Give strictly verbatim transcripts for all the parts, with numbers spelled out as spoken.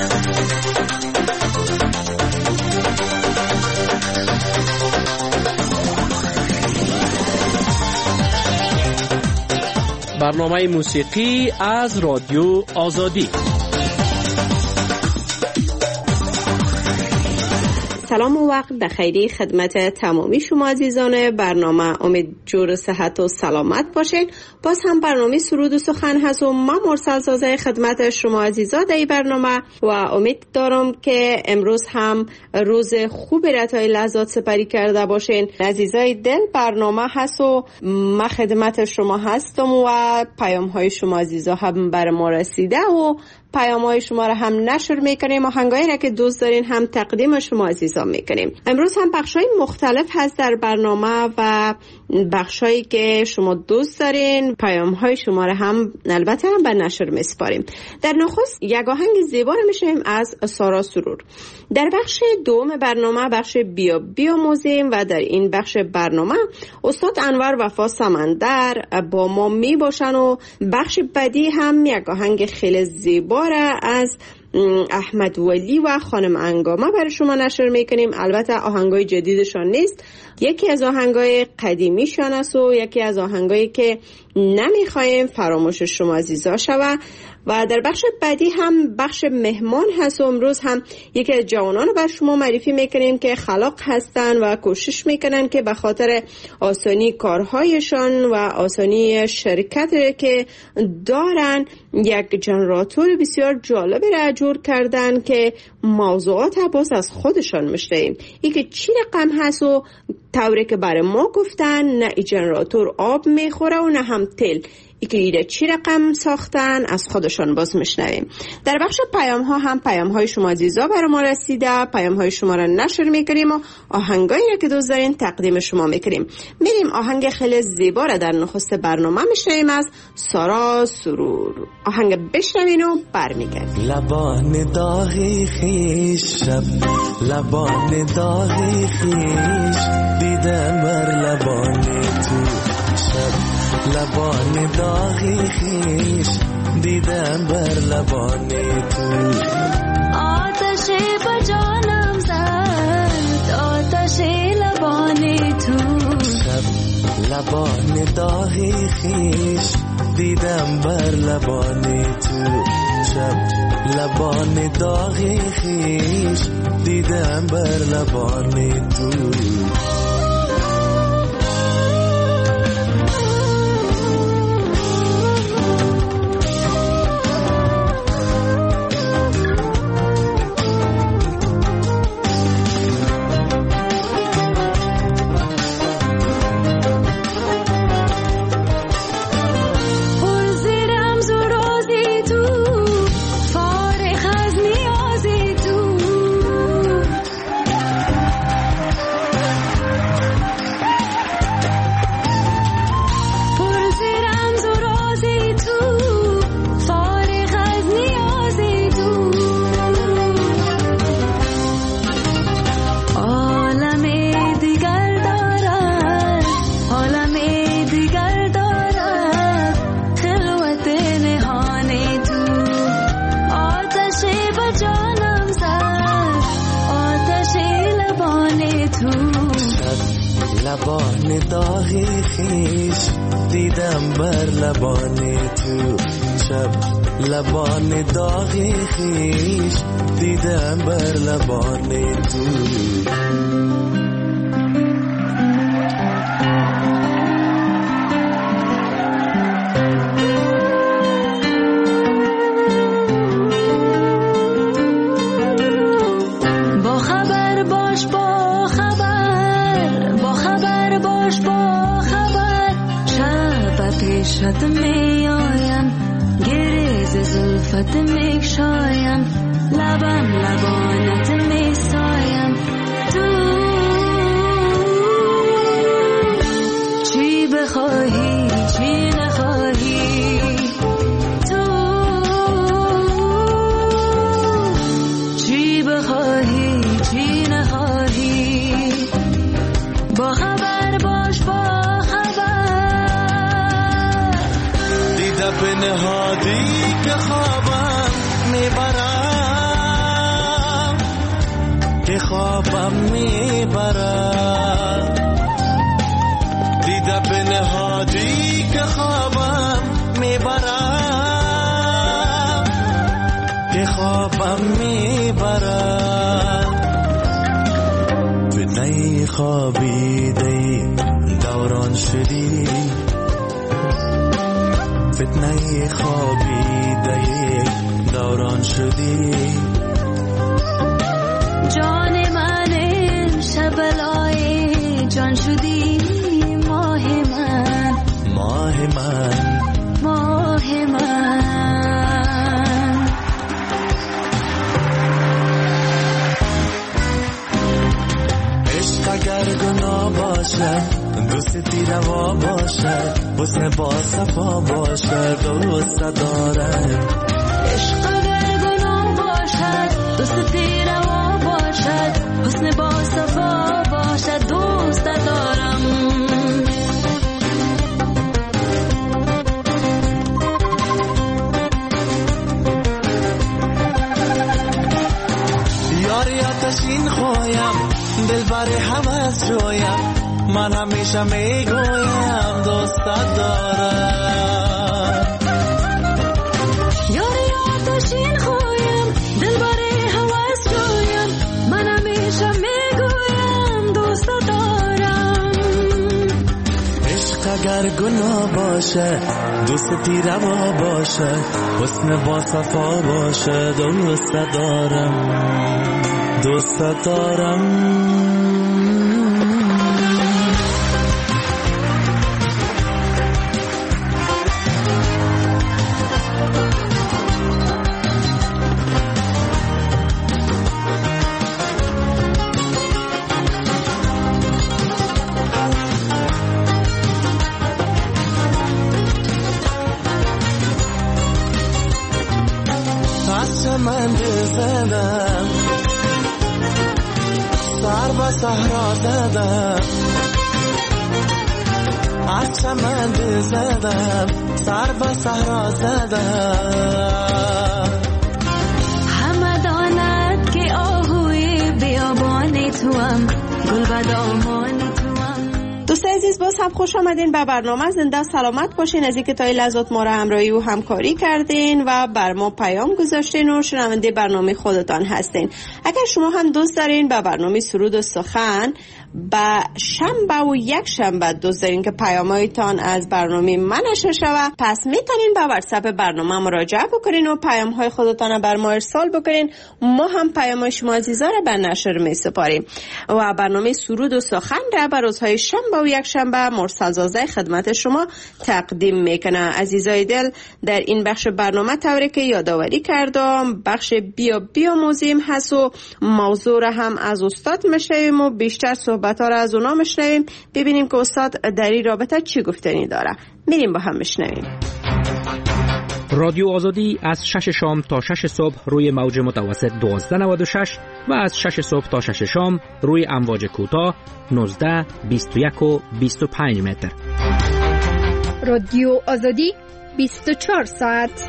برنامه موسیقی از رادیو آزادی. سلام و وقت بخیری خدمت تمامی شما عزیزان برنامه. امید جور صحت و سلامت باشین. باز هم برنامه سرود و سخن هست و من مرسل سازه خدمت شما عزیزان در این برنامه و امید دارم که امروز هم روز خوب رتای لحظات سپری کرده باشین. عزیزای دل، برنامه هست و من خدمت شما هستم و پیام های شما عزیزان هم بر ما رسیده و پیام های شما را هم نشر میکنیم و آهنگایی را که دوست دارین هم تقدیم شما عزیزان میکنیم. امروز هم بخشای مختلف هست در برنامه و بخشایی که شما دوست دارین پیام های شما را هم البته هم به نشر میسپاریم. در نخست یک آهنگ زیبا را میشنویم از سارا سرور. در بخش دوم برنامه بخش بیا بیاموزیم و در این بخش برنامه استاد انور وفا سمندر با ما می باشن و بخش بعدی هم یک آهنگ خیلی زیبا را از احمد ولی و خانم انگامه برای شما نشر میکنیم. البته آهنگای جدیدشان نیست، یکی از آهنگای قدیمیشان است و یکی از آهنگایی که نمیخوایم فراموش شما عزیزا شود. و در بخش بعدی هم بخش مهمان هست و امروز هم یکی از جوانان رو بر شما معرفی میکنیم که خلاق هستن و کوشش میکنن که به خاطر آسانی کارهایشان و آسانی شرکت که دارن یک جنراتور بسیار جالبی را جور کردن که موضوعات باز از خودشان میشنویم. این که چی رقم هست و طوری که برای ما گفتن نه ای جنراتور آب میخوره و نه هم تل. ای که ایده چی رقم ساختن از خودشان باز میشنویم. در بخش پیام ها هم پیام های شما عزیزا برای ما رسیده، پیام های شما را نشر میکنیم و آهنگایی را که دوست دارین تقدیم شما میکنیم. میریم آهنگ خیلی زیبا را در نخست برنامه میشنویم از سارا سرور. آهنگ بشنوین و برمیگردیم. لبان داغی خیش شب، لبان داغی خیش دیدم بر لبان تو شب، لبان داغی خیش دیدم بر لبان تو. آتش با جانم زد، آتش لبان تو شب، لبان داغی خیش دیدم بر لبان تو شب، لبان داغی خیش دیدم بر لبان تو. لبان داغی خیش دیدم بر لبان تو شب، لبان داغی خیش دیدم بر لبان تو. شد می آیم گریز زلفت می شایم، لبم لبانت می سایم. تو چی بخواهی چی نخواهی، تو چی بخواهی چی نخواهی، با خبر باش با به نهادی که خوابم میبرد، که خوابم میبرد. فتنه خوابیده دوران شدی، فتنه خوابیده دوران شدی. جان من امشب لای جان شدی، ماه من ماه من ماه من. عشق اگر گناه باشد، دوستی روا باشد، حسن با صفا باشد، دوست دارم. عشق اگر گناه باشد، دوستی روا باشد، حسن با صفا باشد، دوست دارم. یاری آتشین خویم، دل بر هوس جویم، من همیشه میگویم دوست دارم. یاری آتشین خویم، دل بر هوس جویم، من همیشه میگویم دوست دارم. عشق اگر گناه باشه، دوستی روا باشه، حسن با صفا باشه، دوست دارم، دوست دارم. من زدم سر به صحرا زدم، از چمن زدم سر به صحرا زدم. همه داند که آهوی بیابانی توام، گل و دامانی توام. دوست عزیز، باز هم خوش آمدین به برنامه. زنده سلامت باشین. از اینکه تا این لحظات ما را همراهی و همکاری کردین و بر ما پیام گذاشتین و شنونده برنامه خودتان هستین. اگر شما هم دوست دارین به برنامه سرود و سخن به شنبه و یک شنبه دوست دارین که پیامایتان از برنامه من نشر شود، پس میتونین به واتساپ برنامه مراجعه بکنین و پیام های خودتان بر ما ارسال بکنین. ما هم پیام شما عزیزا را به نشر میسپاریم و برنامه سرود و سخن را بر روزهای شنبه و یک شنبه مرسل زاده خدمت شما تقدیم میکنه. عزیزای دل، در این بخش برنامه طوری که یادآوری کردم بخش بیا بیا موزیم هست و موضوع را هم از استاد میشنویم و بیشتر صحبت ها را از اونا میشنویم، ببینیم که استاد در این رابطه چی گفتنی داره. میریم با هم میشنویم. رادیو آزادی از شش شام تا شش صبح روی موج متوسط دوازده نود و شش و از شش صبح تا شش شام روی امواج کوتاه نوزده، بیست و یک و بیست و پنج متر. رادیو آزادی بیست و چهار ساعت.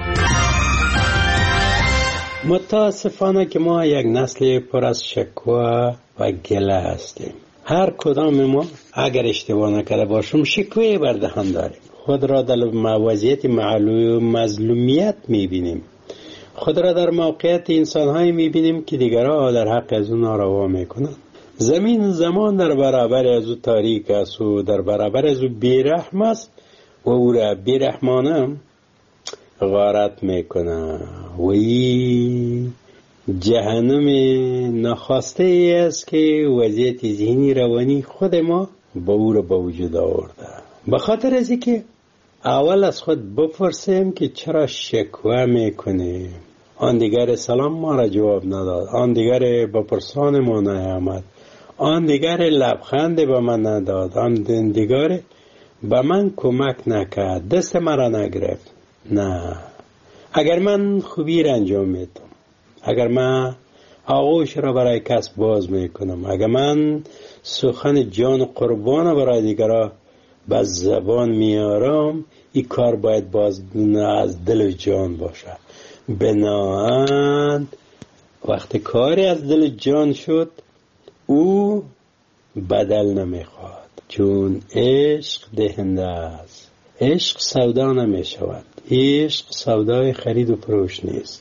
متاسفانه که ما یک نسل پر از شکوه و گله هستیم. هر کدام ما اگر اشتباه نکرده باشم شکوه بر دهان داریم. خود را در وضعیت مظلومیت میبینیم. خود را در موقعیت انسان‌هایی میبینیم که دیگرها در حق از اون ناروا میکنند. زمین زمان در برابر از او تاریک است و در برابر از او بیرحم است و او را بیرحمانه غارت میکنه و این جهنم نخواسته ای است که وضعیت ذهنی روانی خود ما با او را با وجود آورده. به خاطر از اینکه اول از خود بپرسیم که چرا شکوه میکنیم. آن دیگر سلام ما را جواب نداد، آن دیگر با پرسان ما نیامد، آن دیگر لبخند به من نداد، آن دیگر به من کمک نکرد، دست مرا نگرفت. نه، اگر من خوبی را انجام میدم، اگر من آغوش را برای کس باز میکنم، اگر من سخن جان قربان برای دیگران به زبان میارم، این کار باید باز از دل و جان باشه. بناهند وقتی کاری از دل جان شد او بدل نمیخواد، چون عشق دهنده است. عشق سودا نمی شود. عشق سودای خرید و فروش نیست.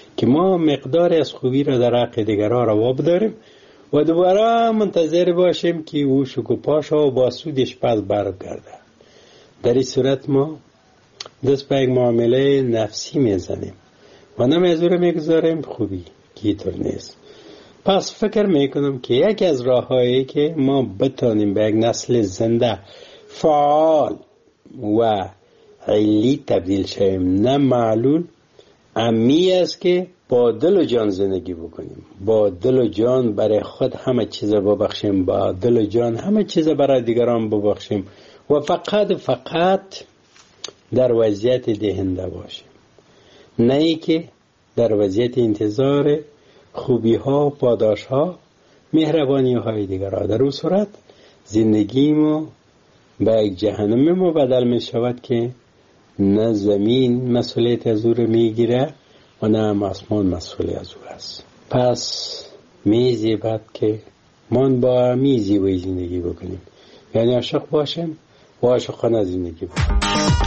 که ما مقداری از خوبی را در حق دیگران روا بداریم و دوباره منتظر باشیم که او شکوفاشا و باسودش پس برگرده. در این صورت ما دست به یک معامله نفسی میزنیم و نمیزوره میگذاریم خوبی که اینطور نیست. پس فکر میکنم که یکی از راههایی که ما بتانیم به یک نسل زنده فعال و علی تبدیل شویم نه معلول، امی است که با دل و جان زندگی بکنیم، با دل و جان برای خود همه چیز ببخشیم، با دل و جان همه چیز برای دیگران ببخشیم و فقط فقط در وضعیت دهنده باشیم، نه ای که در وضعیت انتظار خوبی ها و پاداش ها مهربانی های دیگران. در اون صورت زندگی ما به یک جهنم ما بدل می شود که نه زمین مسئولیت از او رو می گیره و نه آسمان مسئول از او است. پس میزی بعد که من با میزی و زندگی بکنیم، یعنی عاشق باشیم و عاشقانه زندگی بکنیم.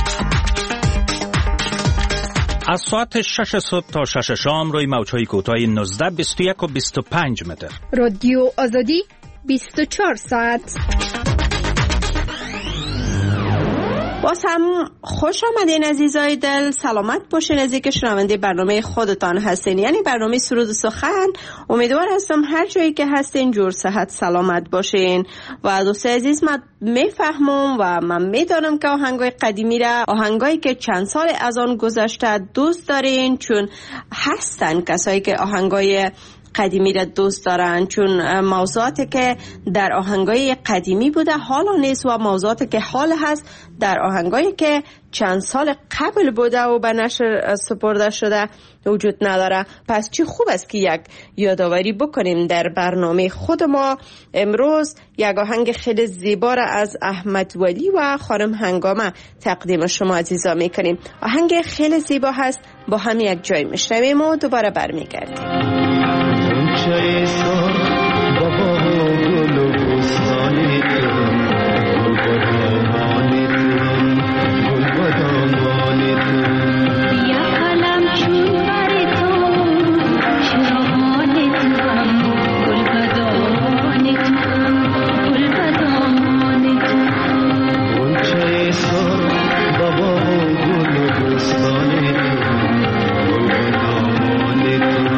از ساعت شش صبح تا شش شام روی موج‌های کوتاه نوزده، بیست و یک و بیست و پنج متر. رادیو آزادی بیست و چهار ساعت. باز هم خوش آمدین عزیزای دل، سلامت باشین از اینکه شنونده برنامه خودتان هستین، یعنی برنامه سرود و سخن. امیدوار هستم هر جایی که هستین جور صحت سلامت باشین. و دوست عزیز، من میفهمم و من میدانم که آهنگای قدیمی را، آهنگایی که چند سال از آن گذشته دوست دارین، چون هستن کسایی که آهنگای قدیمی را دوست دارن، چون موضوعاتی که در آهنگای قدیمی بوده حالا نیست و موضوعاتی که حال هست در آهنگایی که چند سال قبل بوده و به نشر سپرده شده وجود نداره. پس چی خوب است که یک یادآوری بکنیم در برنامه خود ما. امروز یک آهنگ خیلی زیبا را از احمد ولی و خانم هنگامه تقدیم شما عزیزا میکنیم. آهنگ خیلی زیبا هست، با هم یک جای میشنویم و دوباره برمیگردیم. چای سر بابا و گل و بستانی تو، گل بدامانی تو، گل بدامانی تو. یا قلم چون بری تو، شراغانی تو، گل بدامانی تو، گل بدامانی تو. گل چای سر بابا و گل و بستانی تو، گل بدامانی تو.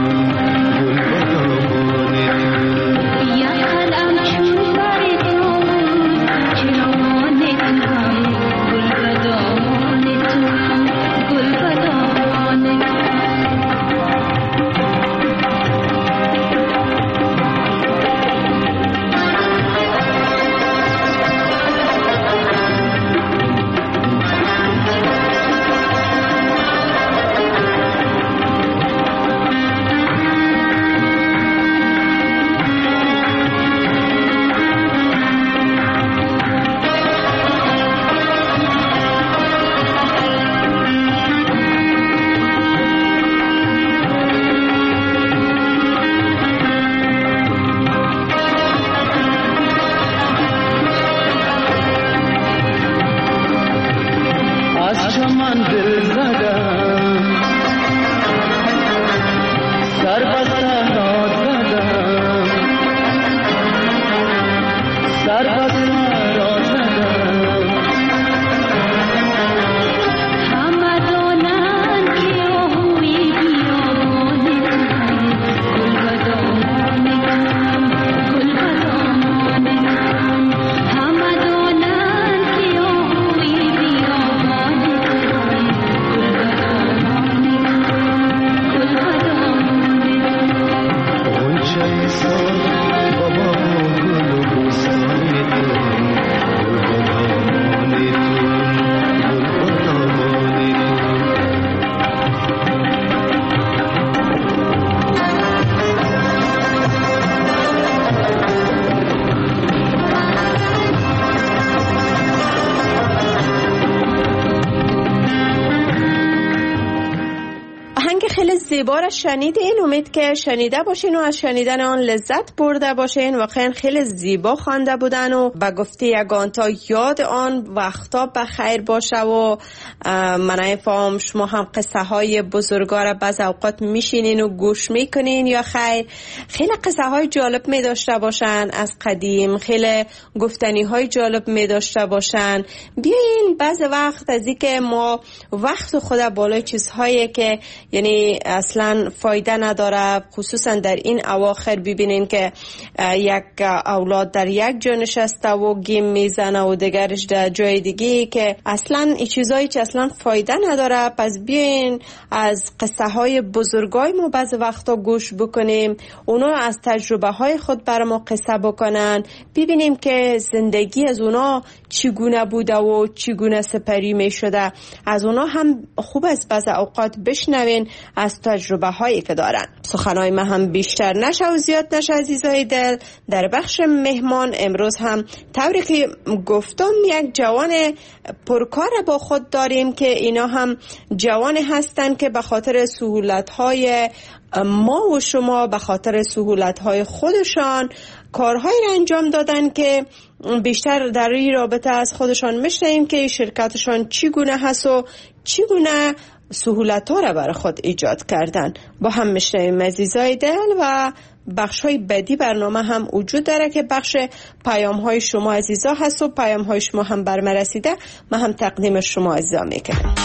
زیبا را شنیدین. امید که شنیده باشین و از شنیدن آن لذت برده باشین. واقعا خیلی زیبا خوانده بودن و به گفته یگان تا یاد آن وقتا بخیر باشه و من نفهم شما هم قصه های بزرگا را بعض اوقات میشینین و گوش میکنین یا خیر؟ خیلی قصه های جالب می داشته باشن از قدیم، خیلی گفتنی های جالب می داشته باشن. بیاین بعض وقت از این که ما وقت خود بالای چیزهایی که یعنی اصلا فایده نداره، خصوصا در این اواخر ببینین که یک اولاد در یک جا نشسته و گیم میزنه و دیگرش در جای دیگه که اصلا این چیزایی که اصلا فایده نداره. پس بیاین از قصه های بزرگای ما بعض وقتا گوش بکنیم، اونا از تجربه های خود بر ما قصه بکنن، ببینیم که زندگی از اونا چگونه بوده و چگونه سپری می شده. از اونا هم خوب است بعض اوقات بشنوین از تجربه هایی که دارن. سخنهای ما هم بیشتر نشه و زیاد نشه عزیزای دل. در بخش مهمان امروز هم طوری که گفتم یک جوان پرکار با خود داریم که اینا هم جوان هستن که به خاطر سهولت های ما و شما، به خاطر سهولت های خودشان کارهایی را انجام دادن که بیشتر در این رابطه از خودشان میشنویم که شرکتشان چگونه هست و چگونه سهولت ها را برای خود ایجاد کردن. با هم میشنویم عزیزای دل. و بخش های بعدی برنامه هم وجود داره که بخش پیام های شما عزیزا هست و پیام های شما هم برم رسیده، ما هم تقدیم شما عزیزا میکنم.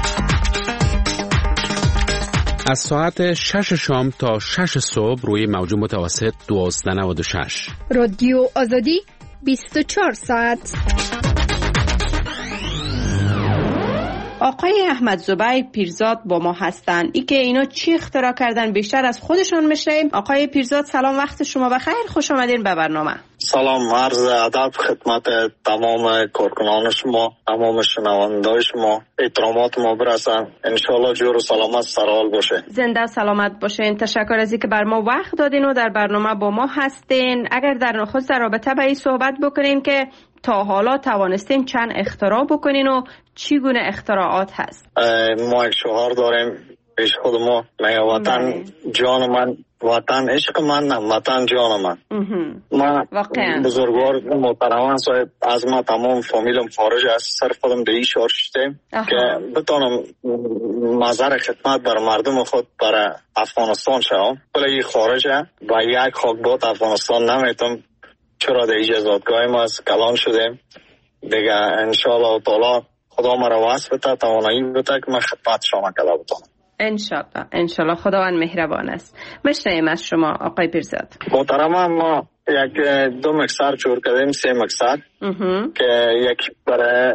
از ساعت شش شام تا شش صبح روی موج متوسط دوازده نود و شش رادیو آزادی بیست و چهار ساعت. آقای احمد زبیر پیرزاد با ما هستن. ای که اینا چی اختراع کردن بیشتر از خودشون میشنویم. آقای پیرزاد سلام، وقت شما بخیر، خوش آمدین به برنامه. سلام، عرض ادب خدمت تمام کارکنان شما، تمام شنوندگان شما، احترامات ما برسن. انشالله جور و سلامت سرحال باشه. زنده سلامت باشین. تشکر از اینکه بر ما وقت دادین و در برنامه با ما هستین. اگر در نخست در رابطه به این صحبت بکنین که تا حالا توانستین چند اختراع بکنین و چگونه اختراعات هست؟ ما یک شعار داریم پیش خود ما، میگه وطن جان من، وطن عشق من، نه وطن جان من. ما بزرگوار محترم صاحب از ما تمام فامیلم خارج است، سر خودم به این شعار شدیم که بتونم مظهر خدمت بر مردم خود برای افغانستان شوم. ولی خارجه و یک خاکبات افغانستان نمیتونم، چرا در اینجا زادگاه ما از کلان شدیم دیگه. انشاءالله تعالی خدا مرا واسه بده، توانایی بده که من خدمت شما کلا بتونم. انشاءالله انشاءالله خداوند مهربان است. مشنویم از شما آقای پیرزاد. محترم، ما یک دو مکسر جور کردیم، سه مکسر که یک برای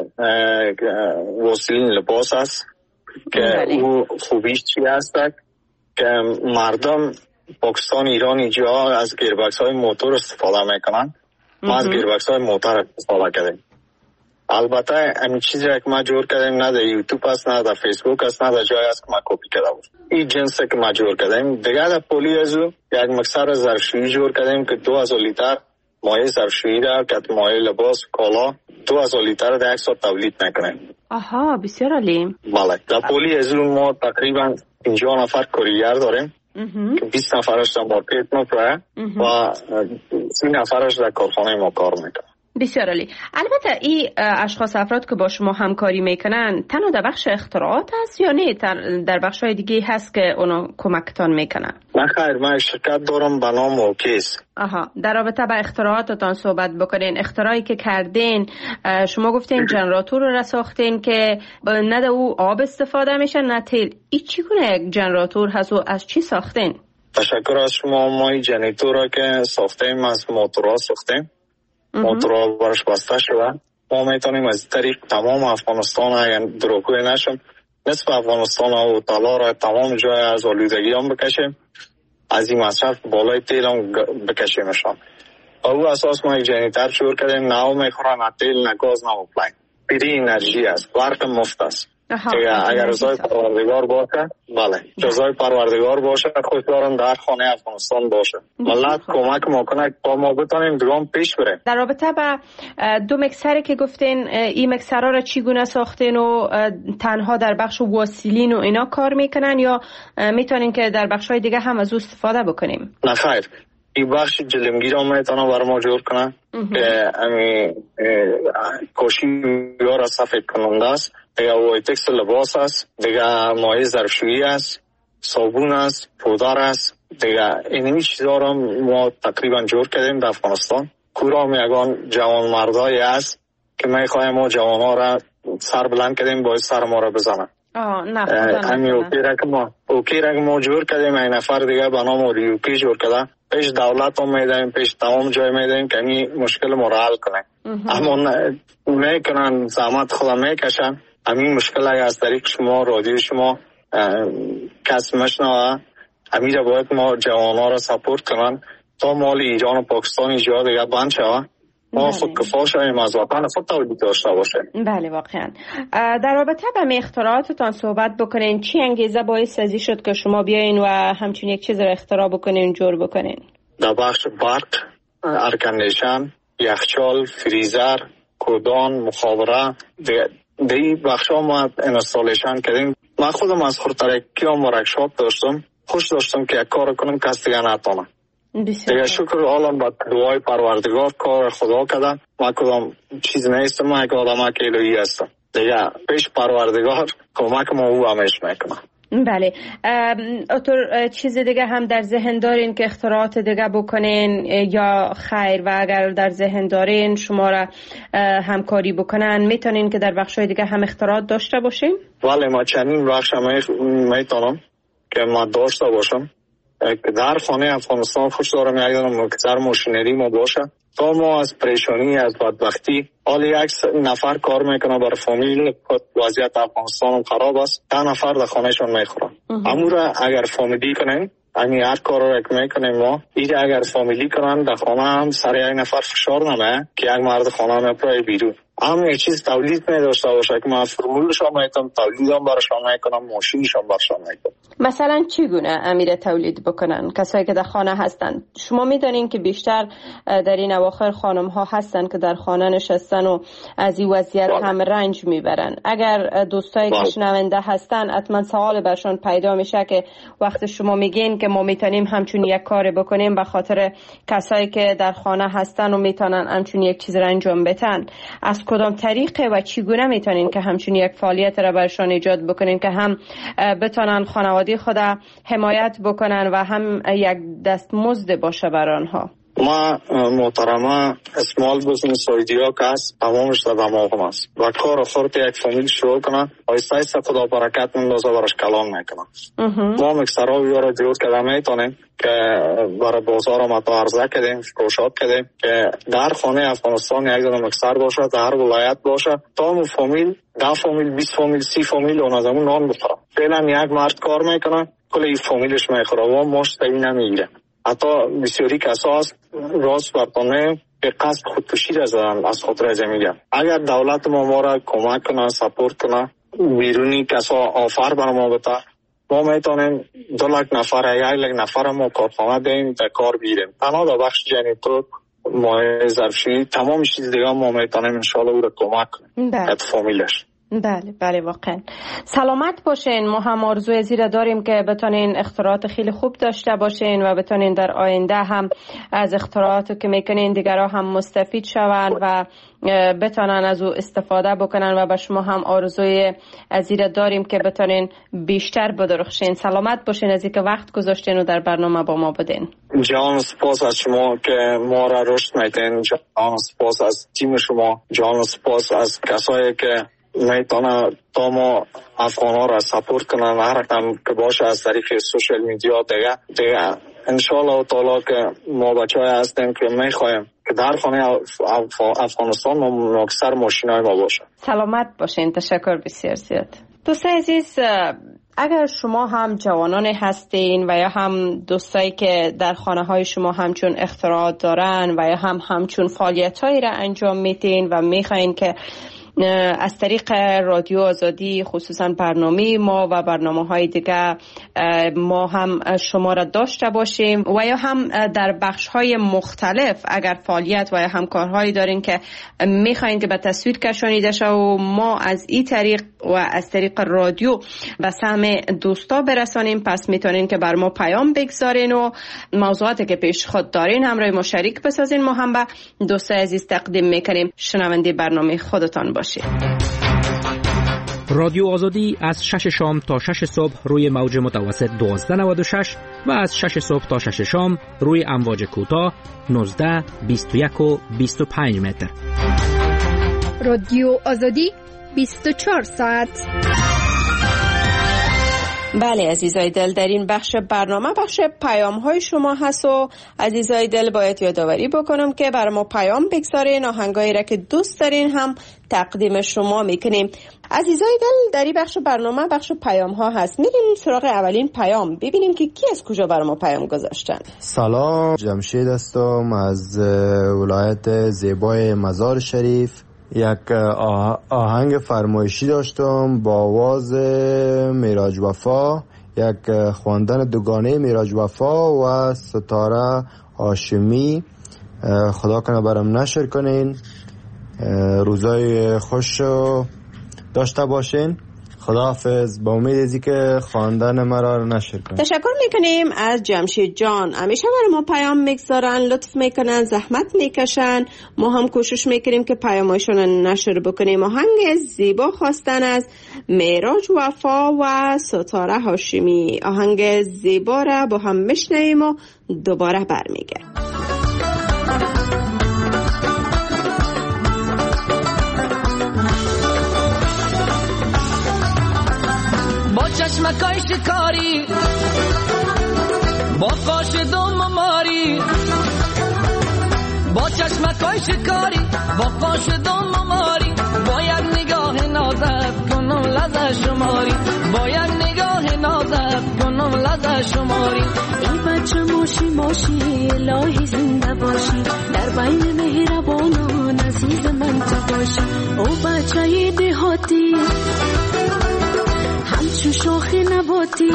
وسیلین لباس است که او خوبیش چی هست که مردم پاکستان، ایران اینجا از گیربکس های موتور استفاده میکنن. ما از گیربکس های موتور استفاده کردیم. البته این چیزی که ما جور کردیم نه در یوتیوب است، نه در فیسبوک است، نه در جای است که ما کپی کرده بود. این جنس که ما جور کردیم. دیگه در پولی ازو یک مکسر ظرفشویی جور کردیم که دو هزار لیتر مایع ظرفشویی را که مایع لباس کالا دو هزار لیتر در یک سال تولید میکنیم. آها، بسیار عالی. بله، در پولی ازو ما تقریبا پنجاه نفر کارگر داریم که بیست نفرش در مارکت ما پره و سی نفرش در کارخانه ما کار میکنه. بسیار عالی. البته این اشخاص افراد که با شما همکاری میکنن تنها در بخش اختراعات هست یا نه در بخش های دیگه هست که اونا کمکتان میکنن؟ نه خیر، من شرکت دارم به نام اوکیس. آها، در رابطه با اختراعاتتان صحبت بکنین. اختراعی که کردین، شما گفتین جنراتور رو ساختین که نه در او آب استفاده میشه نه تیل. این چگونه یک جنراتور هست و از چی ساختین؟ تشکر از شما. ما این جنراتور را که ساختیم از موتورها ساختیم. موتورها برش بسته شده. ما میتونیم از طریق تمام افغانستان اگر دروغگوی نشم نصف افغانستان و طلا را تمام جای از آلودگی هم بکشیم، از این مصرف بالای تیل هم بکشیمشان. و او اساس ما یک جنراتور جور کردیم، نه او میخوره نه تیل نه گاز نه پلاین. فری انرژی است، برق مفت است. دیگه اگر رضای پروردگار باشه، بله رضای پروردگار باشه، خوشدارم در خانه افغانستان باشه، ملت کمک ما کنه تا ما بتونیم دوام پیش بریم. در رابطه با دو مکسری که گفتین، این مکسرها را چگونه ساختین و تنها در بخش واصلین و اینا کار میکنن یا میتونین که در بخش‌های دیگه هم از او استفاده بکنیم؟ نه خیر، این بخش جلمگیر هم میتونه برای ما جور کنه که امی کوشی‌ها را سفید کننده است، دیگه وایتکس لباس است، دیگه مایع ظرفشویی است، صابون است، پودر است، دیگه اینمی چیزا را ما تقریبا جور کردیم در افغانستان. کورام یگان جوان مردایی است که میخوایم ما جوان ها را سر بلند کردیم باید سر ما را بزنن. امی اوکی را که ما اوکی را که ما جور کردیم، این نفر دیگه به نام اوکی جور کرده، پیش دولت هم میدهیم، پیش تمام جای میدهیم که این مشکل ما را حل کنه. اما میکنن زحمت خدا میکشن، همین مشکل اگه از طریق شما رادیو شما کس مشنوه، همین را باید ما جوان ها را سپورت کنن تا مال ایران و پاکستان اینجا دیگه بند شوه، ما خود کفا شویم، از وطن خود تولید داشته باشه. بله واقعا. در رابطه با اختراعاتتان صحبت بکنین، چی انگیزه باعث ازی شد که شما بیاین و همچون یک چیز را اختراع بکنین، جور بکنین؟ در بخش برق، ارکندیشن، یخچال، فریزر، کودان، مخابره، دی بخش ها ما انستالیشن کردیم. من خودم از خورترکی هم ورکشاپ داشتم، خوش داشتم که یک کار کنم کس دیگه نتانه. دیگه شکر عالم با دعای پروردگار کار خدا کردم. من کدام چیز نیستم، من یک آدم که الهی هستم. دیگه پیش پروردگار کمک ما او همیش میکنه. بله. اتر چیز دیگه هم در ذهن دارین که اختراعات دیگه بکنین یا خیر؟ و اگر در ذهن دارین شما را همکاری بکنن، میتونین که در بخشای دیگه هم اختراعات داشته باشین؟ بله، ما چندین بخش میتونم که ما داشته باشم. در خانه افغانستان خوش دارم یک دارم مکسر ماشینری ما باشه تا ما از پریشانی، از بدبختی، حال یک نفر کار میکنه برای فامیل، وضعیت افغانستان هم خراب است، ده نفر در خانهشون میخورن. امو را اگر فامیلی کنیم، یعنی هر کار را که میکنیم ما ایده اگر فامیلی کنن در خانه هم سر یک نفر فشار نمه که یک مرد خانه میپره بیرون، هم یک چیز تولید میداشته باشه که من فرمولشان میکنم، تولیدم برشان میکنم، ماشینشان برشان میکنم. مثلا چگونه امیر تولید بکنن کسایی که در خانه هستن؟ شما میدانین که بیشتر در این اواخر خانم ها هستن که در خانه نشستن و از این وضعیت هم رنج میبرن. اگر دوستایی که شنونده هستن حتما سوال برشان پیدا میشه که وقت شما میگین که ما میتونیم همچون یک کار بکنیم به خاطر کسایی که در خانه هستن و میتونن همچون یک چیز را انجام بدن، از کدام طریقه و چگونه میتونین که همچون یک فعالیت را برشان ایجاد بکنین که هم بتونن خانواده خود حمایت بکنن و هم یک دستمزد باشه بر آنها؟ ما محترمه اسمال بزنس ایدیا که هست تمامش در دماغم است و کار خورد یک فامیل شروع کنه آیسته ایسته خدا برکت مندازه برش کلان میکنه. ما مکسرها بیاره جور کده میتونیم که برای بازار ما عرضه کدیم، فروشات کدیم که در خانه افغانستان یک دونه مکسر باشه، در هر ولایت باشه تا اون فامیل ده فامیل، بیست فامیل، سی فامیل اون از همون نان بخوره. فعلا یک مرد کار میکنه کل این فامیلش میخوره و ماش تایی نمیگیره. حتی بسیاری کسا هست راست برطانه به قصد خودکشی را زدن از خود رزه میگن. اگر دولت ما ما را کمک کنه، سپورت کنه، بیرونی کسا آفر بر ما بده، ما میتونیم دو لک نفر یا یک لک نفر ما کارخانه دهیم تا کار بیریم. تنها در بخش جنیتور مایع ظرفشویی تمام چیز دیگه ما میتونیم انشالله او را کمک کنیم ات فامیلش. بله بله واقعا. سلامت باشین. ما هم آرزوی زیرا داریم که بتونین اختراعات خیلی خوب داشته باشین و بتونین در آینده هم از اختراعاتی که میکنین دیگرها هم مستفید شون و بتونن از او استفاده بکنن و به شما هم آرزوی زیرا داریم که بتونین بیشتر بدرخشین. سلامت باشین از اینکه وقت گذاشتین و در برنامه با ما بودین. جان سپاس از شما که ما را رشد میدین، جان سپاس از تیم شما، جان سپاس از کسایی که میتونه تا ما افغان ها را سپورت کنن هر رقم که باشه از طریق سوشل میدیا دیگه دیگه انشالله تعالی که ما بچه های هستیم که میخوایم که در خانه افغانستان اکثر ماشین های ما باشه. سلامت باشین. تشکر بسیار زیاد. دوست عزیز، اگر شما هم جوانان هستین و یا هم دوستایی که در خانه های شما همچون اختراعات دارن و یا هم همچون فعالیت هایی را انجام میدین و میخواین که از طریق رادیو آزادی خصوصا برنامه ما و برنامه های دیگه ما هم شما را داشته باشیم و یا هم در بخش های مختلف اگر فعالیت و یا همکارهایی دارین که میخواین که به تصویر کشانیده شه و ما از این طریق و از طریق رادیو به سهم دوستا برسانیم، پس میتونین که بر ما پیام بگذارین و موضوعاتی که پیش خود دارین همراه ما شریک بسازین. ما هم به دوستای عزیز تقدیم میکنیم. شنونده برنامه خودتان باشید. رادیو آزادی از شش شام تا شش صبح روی موج متوسط دوازده نود و شش و از شش صبح تا شش شام روی امواج کوتاه نوزده بیست و یک و بیست و پنج متر. رادیو آزادی بیست و چهار ساعت. بله عزیزای دل، در این بخش برنامه بخش پیام های شما هست و عزیزای دل باید یادآوری بکنم که برای ما پیام بگذارین، آهنگایی را که دوست دارین هم تقدیم شما میکنیم. عزیزای دل، در این بخش برنامه بخش پیام ها هست. میریم سراغ اولین پیام ببینیم که کی از کجا برای ما پیام گذاشتن. سلام، جمشید هستم از ولایت زیبای مزار شریف. یک آهنگ فرمایشی داشتم با آواز میراج وفا، یک خواندن دوگانه میراج وفا و ستاره هاشمی. خدا کنه برام نشر کنین. روزای خوش داشته باشین. خداحافظ. با امید ازی که خواندن مرا رو نشر کنین. تشکر میکنیم از جمشید جان. همیشه برای ما پیام میگذارن، لطف میکنن، زحمت میکشن. ما هم کوشش میکنیم که پیامایشون نشر بکنیم. آهنگ زیبا خواستن از میراج وفا و ستاره هاشمی. آهنگ زیبا را با هم میشنویم و دوباره برمیگردیم. با چشمکای شکاری، با قاش دوم ماری، با چشمکای شکاری، با قاش دوم ماری، با یک نگاه نازت کنم لذت شماری، با یک نگاه نازت کنم لذت شماری. ای بچه ماشی ماشی الهی زنده باشی، در بین مهربانان عزیز من تو باشی. او بچه دهاتی همچو شاخ نباتی،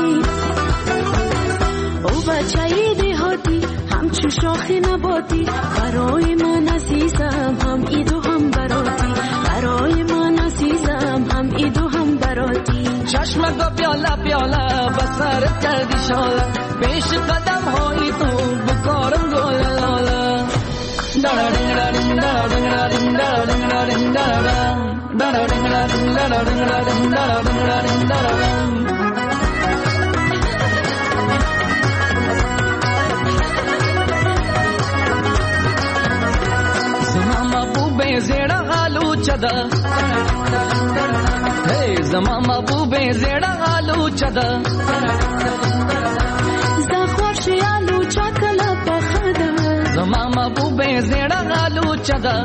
او بچه دهاتی همچو شاخ نباتی. برای من عزیزم هم ایدو هم براتی، برای من عزیزم هم ایدو هم براتی. چشمگا پیاله پیاله بسرت کردی شاله، پیش قدم های تو بکارم گل لاله. دارارینگ دارینگ دارارینگ دارینگ دارارینگ دارینگ دارارینگ دارارینگ دارینگ دارارینگ دارینگ دارارینگ دارارینگ. زما محبوب زیرا آلو چدا، hey زما محبوب زیرا آلو چدا، زخورشی آلو چکلا پخدا، زما محبوب زیرا آلو چدا،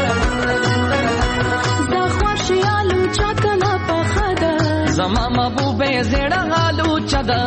زخورشی آلو چکلا پخدا، زما محبوب زیرا آلو چدا.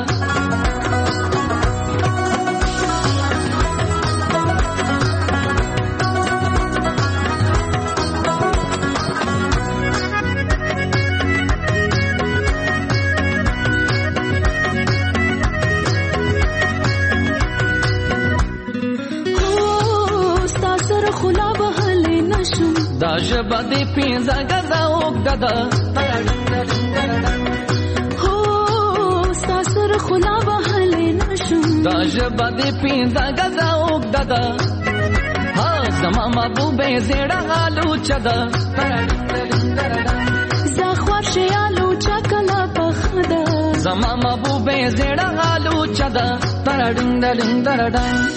داجبا دی پینزا گزا اوگدا، هو ستاسر خلا بحلی نشم. داجبا دی پینزا گزا اوگدا، ها زما محبوب زیرا آلو چدا، زخورشی آلو چکلا پخدا، زما محبوب زیرا آلو چدا. دردن دردن دردن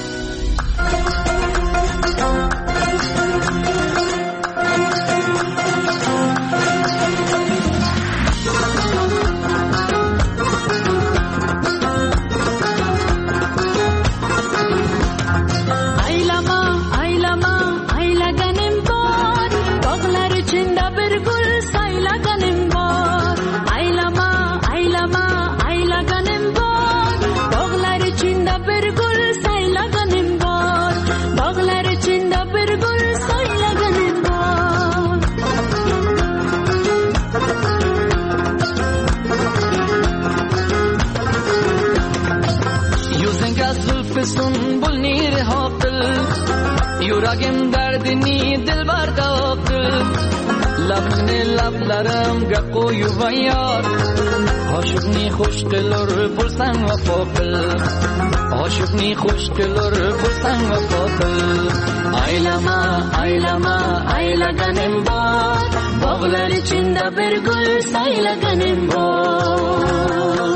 سنبول نیر حاقل یورگم دردنی دل برداقل لبخنی لبلرم گقوی و یار عاشقنی خوشگلر پرسن و فاقل عاشقنی خوشگلر پرسن و فاقل aylama aylama aylaganim var bağlar içinde bir gül saylaganim var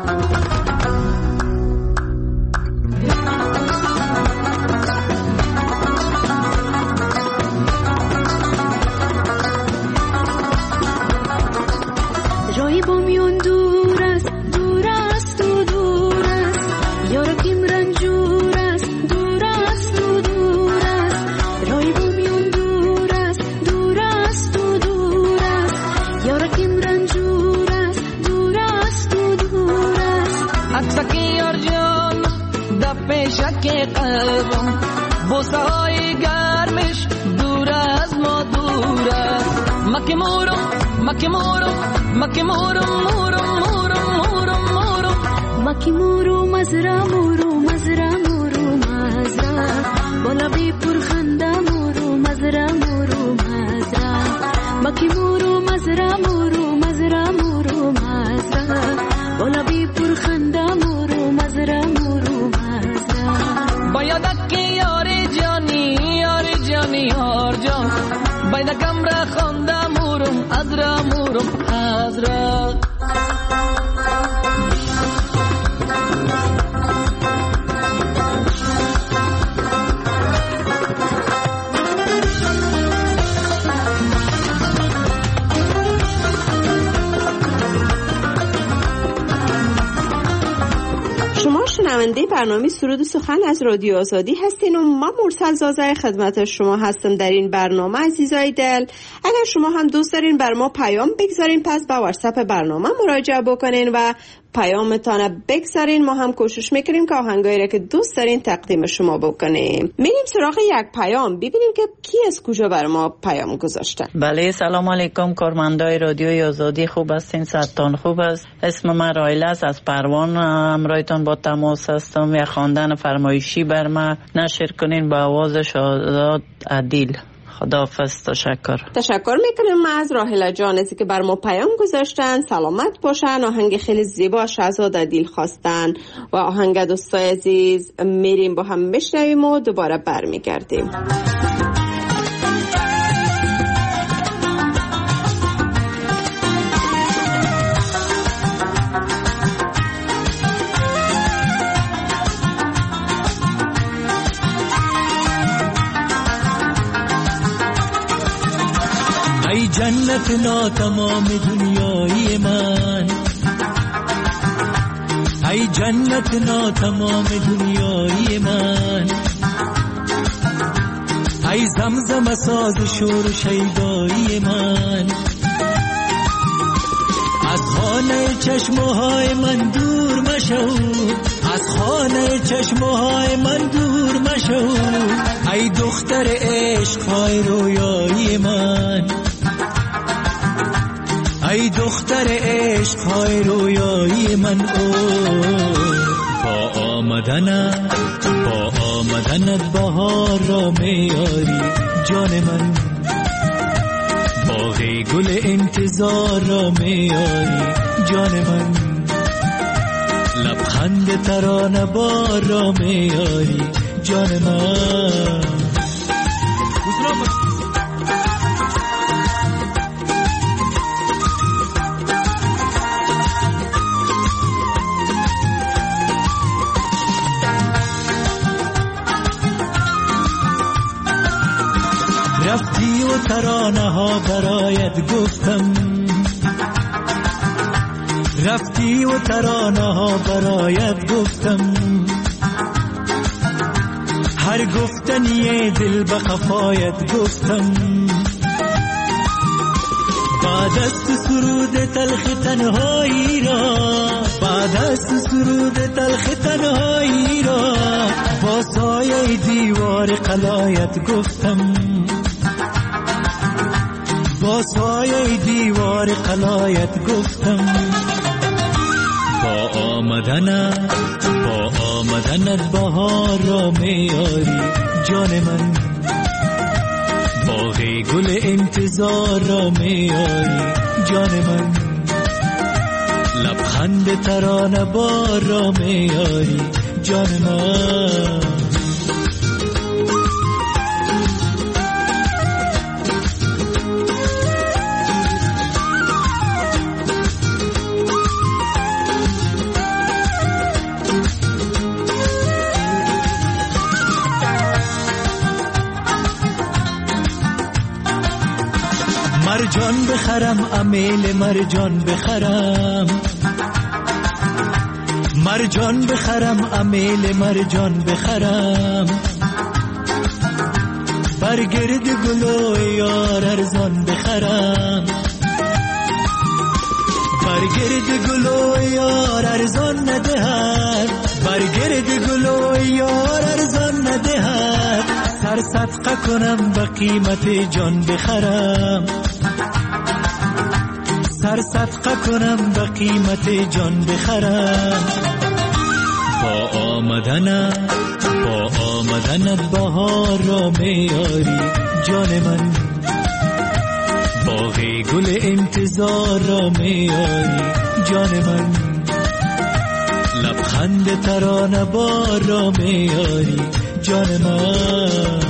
Roy bomyon dur است دور است و دور است یارکیم رنجور است دور است و دور است روی بومیون دور است دور است و دور است یارکیم رنجور است دور است و دور است عکسکی یار جان در پیشک قلبم بوسه های گرمش دور از ما دور است مکی مورم مکی مورم مکی مورم مورم مورم مورم مورم مکی مورو مزرا مورو مزرا مورو مزرا بالا بی پرخنده مورو مزرا مورو مزرا مکی مورو مزرا مورو مزرا مورو مزرا بالا بی پرخنده مورو مزرا مورو مزرا باید که یاری جانی یاری جانی یار جان باید کمره خونده مورم ازرا مورم ازرا شما شنونده برنامه سرود و سخن از رادیو آزادی هستین و من مرسل زازه خدمت شما هستم در این برنامه. عزیزای دل، اگر شما هم دوست دارین بر ما پیام بگذارین پس با واتساپ برنامه مراجعه بکنین و پیامتان بگذارین. ما هم کوشش میکنیم که آهنگایی را که دوست دارین تقدیم شما بکنیم. میریم سراغ یک پیام ببینیم که کی از کجا بر ما پیام گذاشته. بله، سلام علیکم کارمندای رادیوی آزادی، خوب هستین؟ صدتان خوب است. اسم من رایله است، از پروان همراهتان با تماس هستم. یا خواندن فرمایشی بر ما نشر کنین با آواز شاداد عدیل. خداحافظ. تشکر تشکر میکنم از راهله جان ازی که بر ما پیام گذاشتن. سلامت باشن. آهنگ خیلی زیبا شهزاد عدیل خواستن و آهنگ دوستای عزیز میریم با هم بشنویم و دوباره برمیگردیم. ای جنت ناتمام دنیای من، ای جنت ناتمام دنیای من، ای زمزم ساز شور شیدایی من، از خانه چشمهای من دور مشو، از خانه چشمهای من دور مشو، ای دختر عشق های رویایی من، ای دختر عشق های رویایی من. او با آمدنت با آمدنت بهار را میاری جان من، باغی گل انتظار را میاری جان من، لبخند ترانه بار را میاری جان من. رفتی و ترانه ها برایت گفتم، رفتی و ترانه ها برایت گفتم، هر گفتنی دل به قفایت گفتم، بعد از سرود تلخ تنهایی را، بعد از سرود تلخ تنهایی را با سایه دیوار قلایت گفتم، با سایه دیوار قلایت گفتم. با آمدنت با آمدنت بهار را میاری جان من، باغ گل انتظار را میاری جان من، لبخند ترانه بار را میاری جان من. مرجان بخرم امیل مرجان بخرم، مرجان بخرم امیل مرجان بخرم، برگرد گلو یار ارزان بخرم، برگرد گلو یار ارزان ندهد، برگرد گلو یار ارزان ندهد، سر صدقه کنم به قیمت جان بخرم، سر صدقه کنم به قیمت جان بخرم. با آمدنت با آمدنت بهار را میاری جان من، باغ گل انتظار را میاری جان من، لبخند ترانه بار را میاری جان من.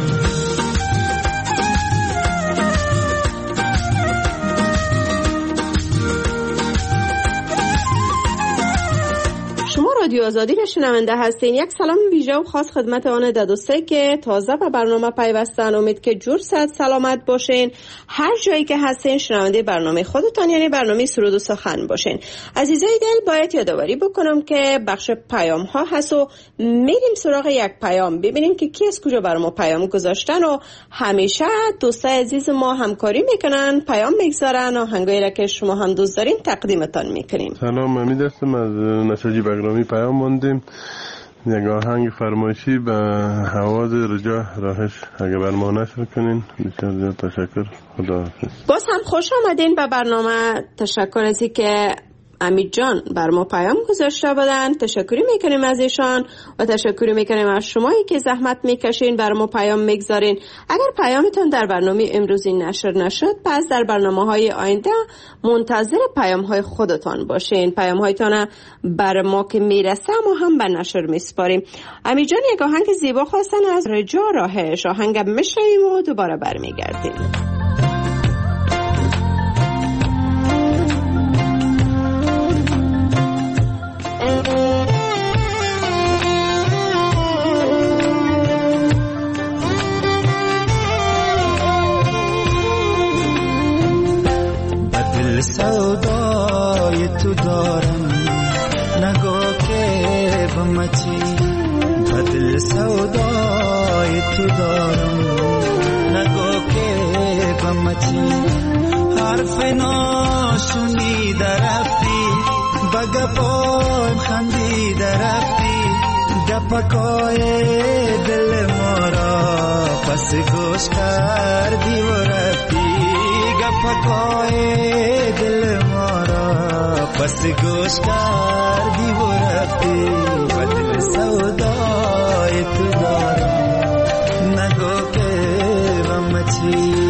رادیو آزادی را شنونده هستین. یک سلام ویژه و خاص خدمت آن دوستایی که تازه به برنامه پیوستن. امید که جور صحت سلامت باشین، هر جایی که هستین شنونده برنامه خودتان یعنی برنامه سرود و سخن باشین. عزیزای دل، باید یادآوری بکنم که بخش پیام ها هست و میریم سراغ یک پیام ببینیم که کی از کجا برای ما پیام گذاشتن و همیشه دوستای عزیز ما همکاری میکنن، پیام میگذارن و هنگایی را که شما هم دوست دارین تقدیمتان میکنیم. سلام، امید هستم از نساجی بگرامی. پیام ماندیم یک آهنگ فرمایشی به حواظ رجا راهش اگه بر ما نشر کنین. بسیار زیاد تشکر. خداحافظ. باز هم خوش آمدین به برنامه. تشکر از اینکه امید جان بر ما پیام گذاشته بودن، تشکری میکنیم از ایشان و تشکری میکنیم از شمایی که زحمت میکشین بر ما پیام میگذارین. اگر پیامتان در برنامه امروزی نشر نشد، پس در برنامه های آینده منتظر پیام های خودتان باشین. پیام هایتان بر ما که میرسه ما هم به نشر میسپاریم. امید جان یک آهنگ زیبا خواستن از رجا راهش، آهنگ میشنویم و دوباره برمیگردیم. سودای تو دارم نگو که بمچی، بدل سودای تو دارم نگو که بمچی، حرف ناشونی درفتی بگپایم خندی درفتی، گپکای دل مارا پس گوش کردی و رفتی، گپکای دل مارا پس گوش کردی و رفتی، بدل سودای تو دارم نگو که بمچی.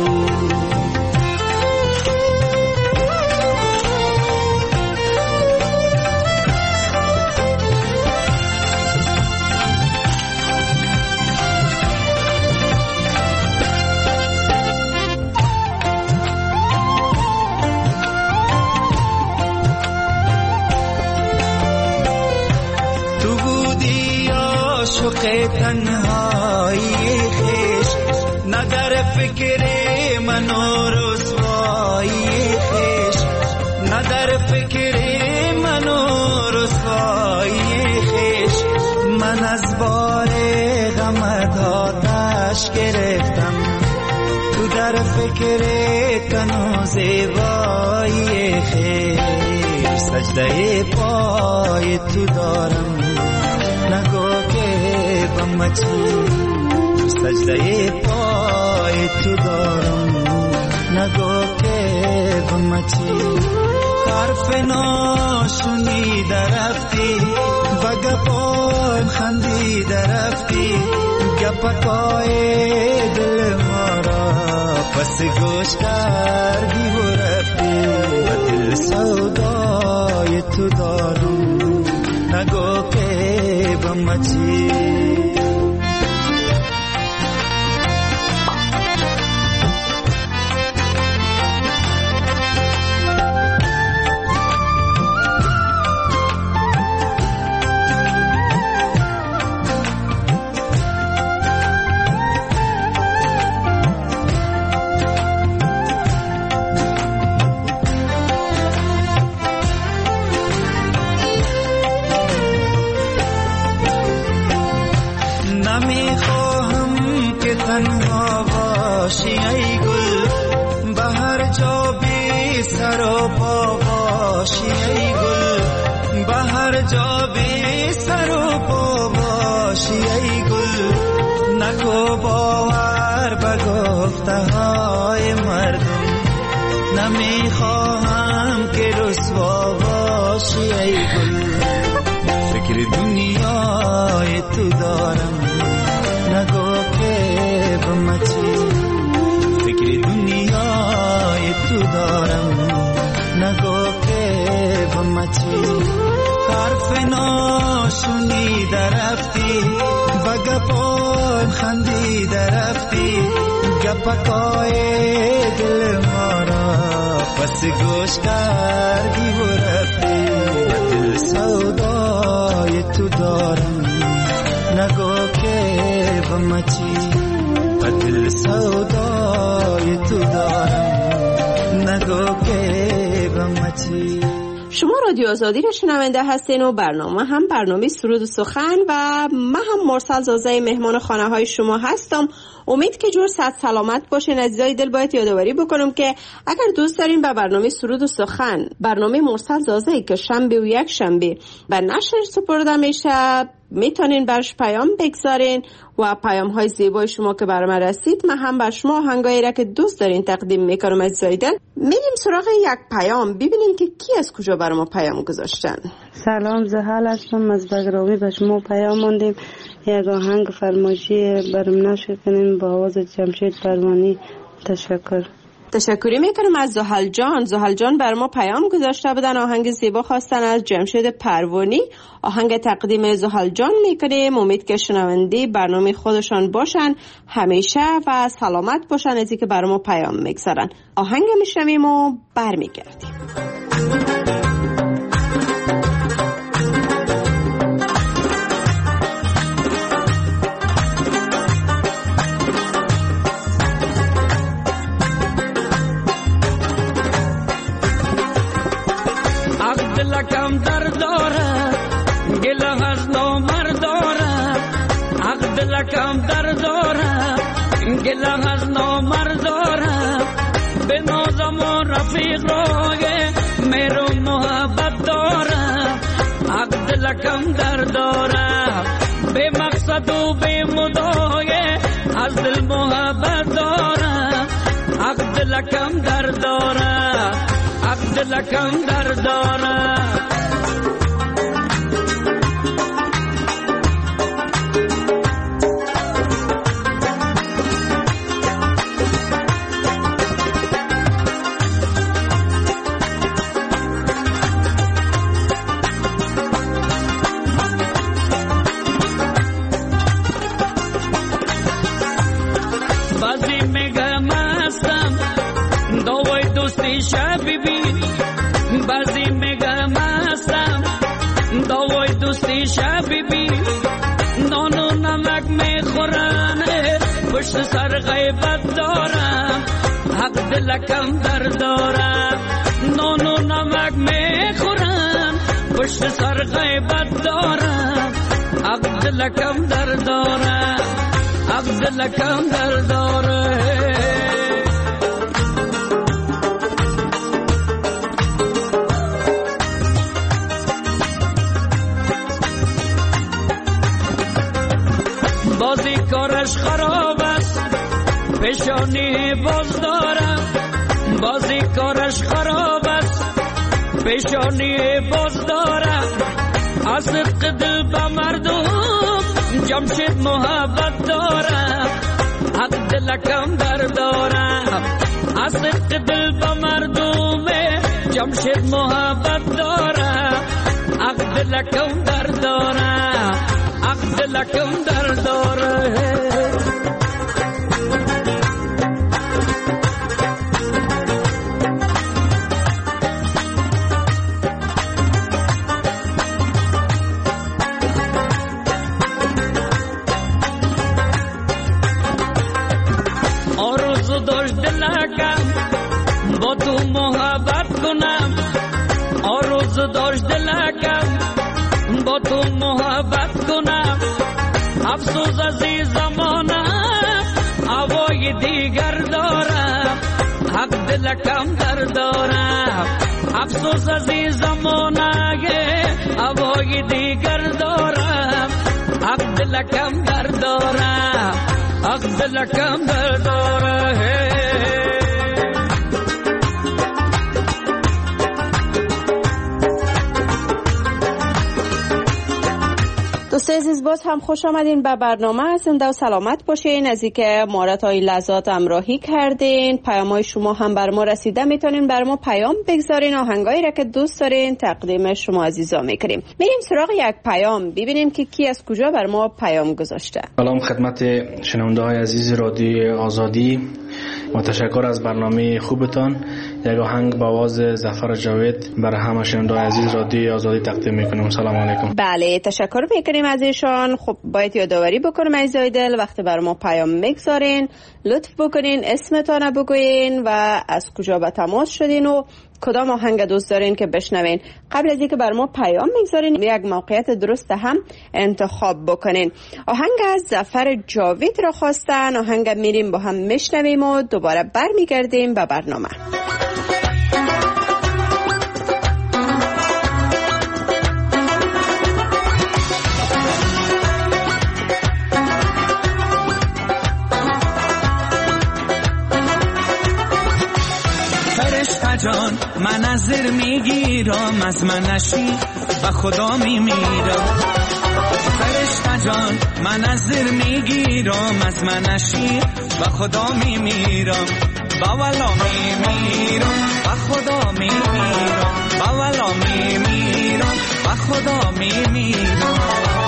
تنهایی خیش نه در فکر من و رسوایی خیش، نه در فکر من و رسوایی خیش، من از بار غمت آتش گرفتم، تو در فکر تن و زیبایی خیش، سجده پای تو دارم نگو که بمچی، سجده پای تو دارم نگو که بمچی، حرف ناشنیده رفتی و گپام خندیده رفتی گپکای دل ما را پس گوش کردی و رفتی و دل سودای تو دارم نگو که بمچی تنها باشی ای گل به هر جا بی سر و پا باشی ای گل به هر جا بی سر و پا باشی ای گل نکو باور به گفته های مردم نمیخواهم که رسوا باشی ای گل فکر دنیای تو دارم نگو که بمچی فکر دنیای تو دارم نگو که بمچی حرف ناشنیده رفتی و گپام خندیده رفتی گپکای دل ما را پس گوش کردی و رفتی و دل سودای تو دارم نگو که بمچی و دل سودای تو دارم نگو که بمچی. شما رادیو آزادی را شنونده هستین و برنامه هم برنامه سرود و سخن و من هم مرسل زازه مهمان خانه های شما هستم. امید که جور صحت سلامت باشین. عزیزای دل باید یادآوری بکنم که اگر دوست دارین به برنامه سرود و سخن برنامه مرسل زازه که شنبه و یک شنبه به نشر سپرده میشه میتونین برش پیام بگذارین و پیام های زیبای شما که برام رسید من هم به شما آهنگایی را که دوست دارین تقدیم میکنم. عزیزای دل میریم سراغ یک پیام ببینیم که کی از کجا برام پیام گذاشتن. سلام زحل هستم از بگرامی به شما پیام ماندیم یک آهنگ فرمایشی برام نشر کنین با آواز جمشید پروانی. تشکر. تشکری میکنم از زحل جان. زحل جان بر ما پیام گذاشته بودن آهنگ زیبا خواستن از جمشید پروانی. آهنگ تقدیم زحل جان میکنیم. امید که شنونده برنامه خودشان باشن همیشه و سلامت باشن از اینکه بر ما پیام میگذارن. آهنگ میشنویم و برمیگردیم. لکم در داره گل از نو مرداره عقد لکم در داره گل از نو مرداره به نازم و رفیق روگه میرو محبت داره عقد لکم در داره به مقصد و به مدایه از دل محبت داره عقد لکم در داره عقد لکم در داره بازی میگم هستم دوای دوستی شبیبی بازی میگم هستم دوای دوستی شبیبی نان و نمک میخورن پشت سر غیبت دارم عقد لکم در دارم نان و نمک میخورن پشت سر غیبت دارم عقد لکم در دارم عقد لکم در دارم. بازی کارش خراب است پیشانی باز دارم بازی کارش خراب است پیشانی باز دارم از صدق دل به مردم جمشید محبت دارم حق دلکم در دارم از صدق دل به مردم جمشید محبت دارم حق دلکم در دارم حق دلکم در دارم. با تو محبت کنم آرزو داشت دلکم با تو محبت کنم افسوس از این زمانه هوای دیگر دارم حق دلکم در دارم افسوس از این زمانه هوای دیگر دارم حق دلکم در دارم حق دلکم در دارم. دوستان عزیز باز هم خوش آمدین به برنامه. زنده و سلامت باشین. از اینکه مهارت های لذات امراهی کردین، پیام های شما هم بر ما رسیده، میتونین بر ما پیام بگذارین. آهنگایی را که دوست دارین تقدیم شما عزیزا میکنیم. میریم سراغ یک پیام ببینیم که کی از کجا بر ما پیام گذاشته. سلام خدمت شنونده های عزیز رادیوی آزادی، متشکر از برنامه خوبتان. یک آهنگ با آواز ظفر جاوید برای همه شنونده های عزیز رادیوی آزادی تقدیم میکنم. سلام علیکم. بله تشکر میکنیم از ایشان. خب باید یادآوری بکنم عزیزای دل، وقتی بر ما پیام میگذارین لطف بکنین اسمتان بگوین و از کجا به تماس شدین و کدام آهنگ دوست دارین که بشنوین. قبل از اینکه بر ما پیام میگذارین یک موقعیت درست هم انتخاب بکنین. آهنگ از ظفر جاوید را خواستن. آهنگ میریم با هم میشنویم و دوباره برمیگردیم به برنامه. جان من از زیر میگیرم از من نشی و خدا میمیرم. فرشته جان من از زیر میگیرم از من نشی و خدا میمیرم. با ولا میمیرم و خدا میمیرم. با ولا میمیرم و خدا میمیرم.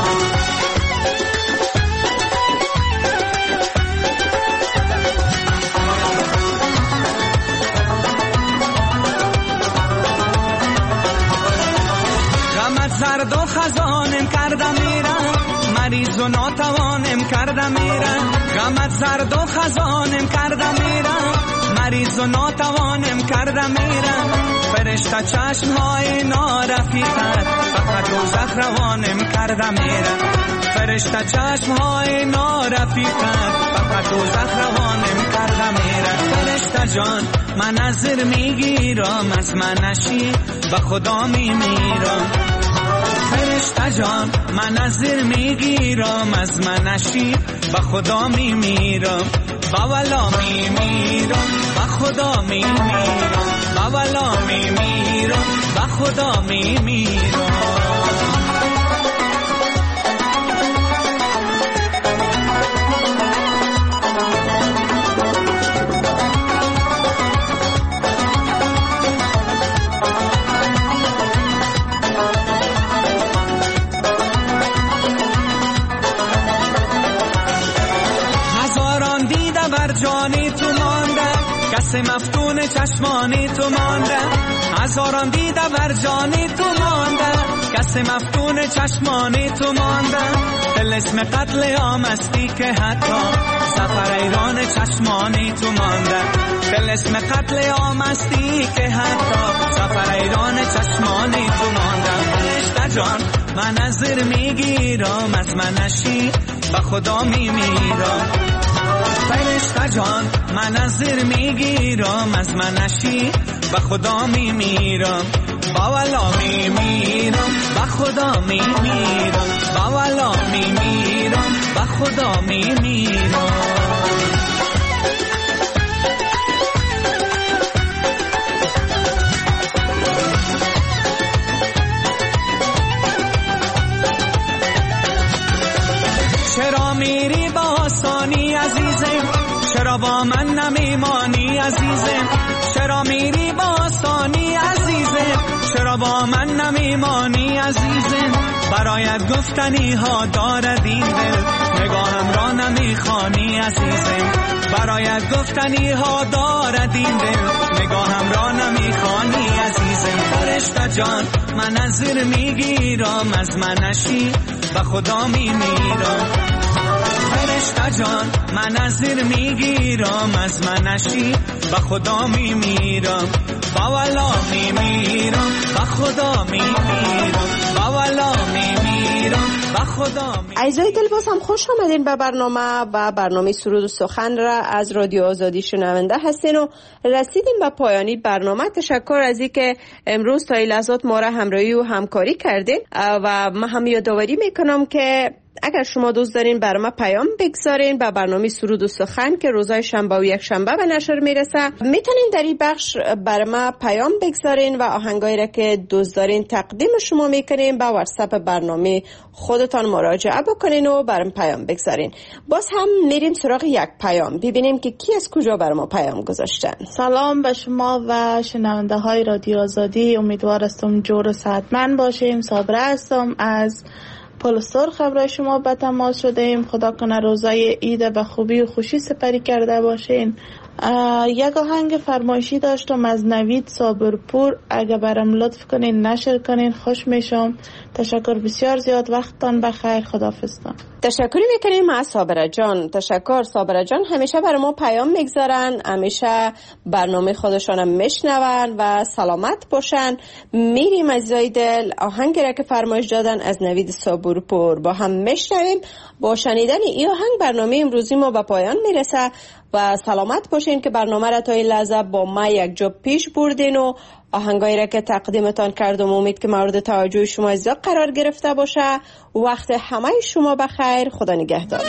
زرد و خزانم کردم میرم مریض و ناتوانم کردم میرم. غمت زرد و خزانم کردم میرم مریض و ناتوانم کردم میرم. فرشته چشم های نارفیقت فقط دوزخ روانم کردم میرم. فرشته چشم های نارفیقت فقط دوزخ روانم کردم میرم. فرشته جان من از زیر میگیرم از من نشی و خدا میمیرم. فرشته جان من از زیر میگیرم از من نشی و خدا میمیرم. با ولا میمیرم و خدا میمیرم. با ولا میمیرم و خدا میمیرم. جانی تو مانده کس مفتون چشمانی تو مانده. هزاران دیده بر جانی تو مانده کس مفتون چشمانی تو مانده. طلسم قتل آمستی که حتی سفر ایران چشمانی تو مانده. طلسم قتل آمستی که حتی سفر ایران چشمانی تو مانده. فرشته جان من از زیر میگیرم از من نشی و خدا میمیرم. فرشته جان من از زیر میگیرم از من نشی و خدا میمیرم. با ولا میمیرم و خدا میمیرم. با ولا میمیرم و خدا میمیرم. میری با آسانی عزیزم، چرا با من نمیمانی عزیزم، چرا میری با آسانی عزیزم، چرا با من نمیمانی عزیزم. برایت گفتنی ها دارد این دل، نگاهم را نمیخوانی عزیزم، برایت گفتنی ها دارد این دل، نگاهم را نمیخوانی عزیزم. فرشته جان من از زیر میگیرم، از منشی به خدا میمیرم. فرشته جان من از زیر میگیرم، از منشی به خدا میمیرم. با والا میمیرم، به خدا میمیرم، با والا میمیرم، به خدا میمیرم. عزیزای دل باز هم خوش آمدین به برنامه و برنامه سرود و سخن را از رادیو آزادی شنونده هستین و رسیدیم به پایانی برنامه. تشکر از اینکه امروز تا این لحظات ما را همراهی و همکاری کردین و من هم یادآوری میکنم که اگر شما دوست دارین برنامه پیام بگذارین به برنامه سرود و سخن که روزهای شنبه و یک شنبه به نشر میرسه، میتونین در این بخش برنامه پیام بگذارین و آهنگایی را که دوست دارین تقدیم شما میکنین به واتساپ برنامه خودتان مراجعه بکنین و برام پیام بگذارین. باز هم میریم سراغ یک پیام ببینیم که کی از کجا برام پیام گذاشتن. سلام به شما و شنونده های رادیو آزادی، امیدوار هستم جور و صحتمند باشیم. صابره هستم از پل سرخ برای شما به تماس شده ایم. خدا کنه روزای عید به خوبی و خوشی سپری کرده باشین. یک آهنگ فرمایشی داشتم از نوید صابرپور، اگه برام لطف کنین نشر کنین خوش میشم. تشکر بسیار زیاد، وقتتان بخیر، خداحافظتان. تشکری میکنیم از صابره جان. تشکر صابره جان، همیشه برای ما پیام میگذارن، همیشه برنامه خودشانم میشنون و سلامت باشن. میریم عزیزای دل آهنگی را که فرمایش دادن از نوید صابرپور با هم میشنویم. با شنیدن این آهنگ برنامه امروزی ما به پایان میرسه و سلامت باشین که برنامه را تا این لحظه با ما یک جا پیش بردین و آهنگایی را که تقدیمتان کردم امید که مورد توجه شما عزیزا قرار گرفته باشه. وقت همه شما بخیر، خدا نگهدار.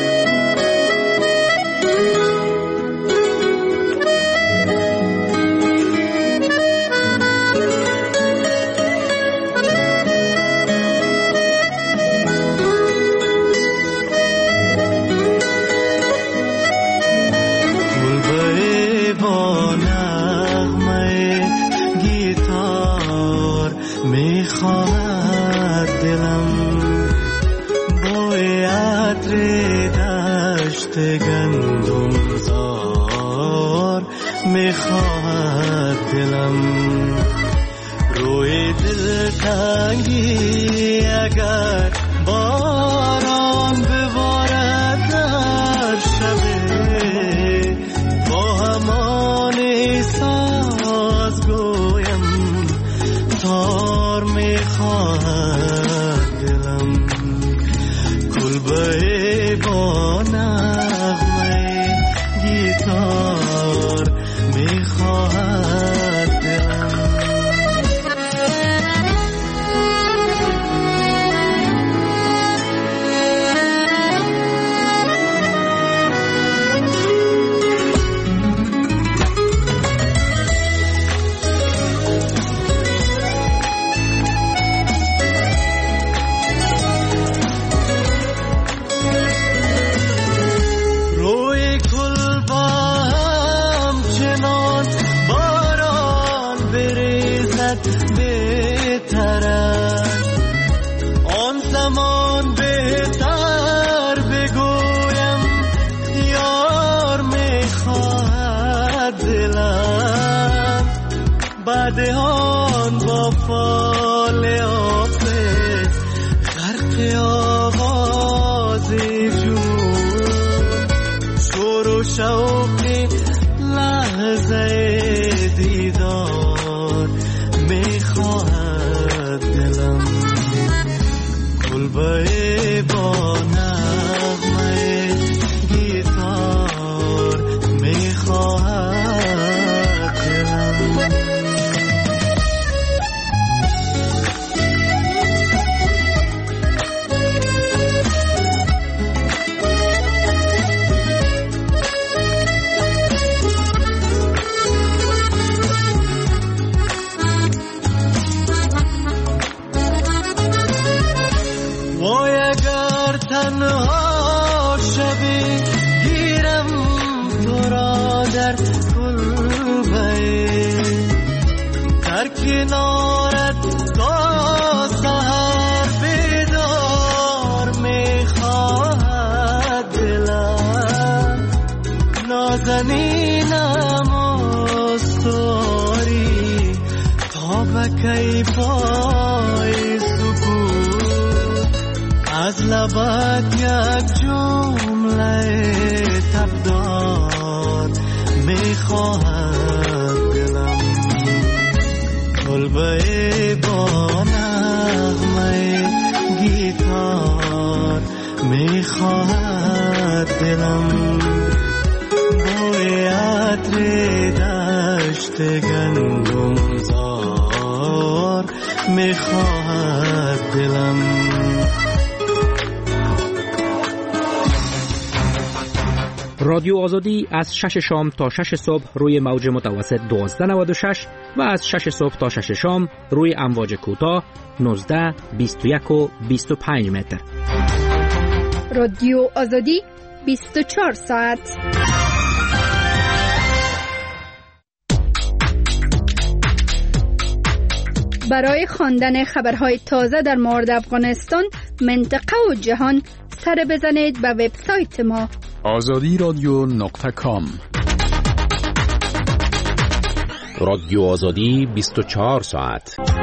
گندم زار میخواهد دلم، روی دل تنگی اگر باران ببارد در شبه، با همان ساز گویم تار میخواهد دلم. کلبه با نغمه گیتار میخواهد دلم. دهان با فال آفز غرق آواز جون، شور و شوق لحظه دیدار میخواهد دلم. کلبه با نغمه گیتار میخواهد دلم. نازنینم آستاری تا بکی پای سکوت از لبت یک جمله تبدار میخواهد دلم کلبه با نغمه گیتار میخواهد دلم بوی عطر دشت گندم زار میخواهد دلم رادیو آزادی از شش شام تا شش صبح روی موج متوسط دوازده نود و شش و از شش صبح تا شش شام روی امواج کوتاه نوزده بیست و یک و بیست و پنج متر. رادیو آزادی بیست و چهار ساعت. برای خواندن خبرهای تازه در مورد افغانستان، منطقه و جهان سر بزنید به وبسایت ما آزادی رادیو نقطه کام. رادیو آزادی بیست و چهار ساعت.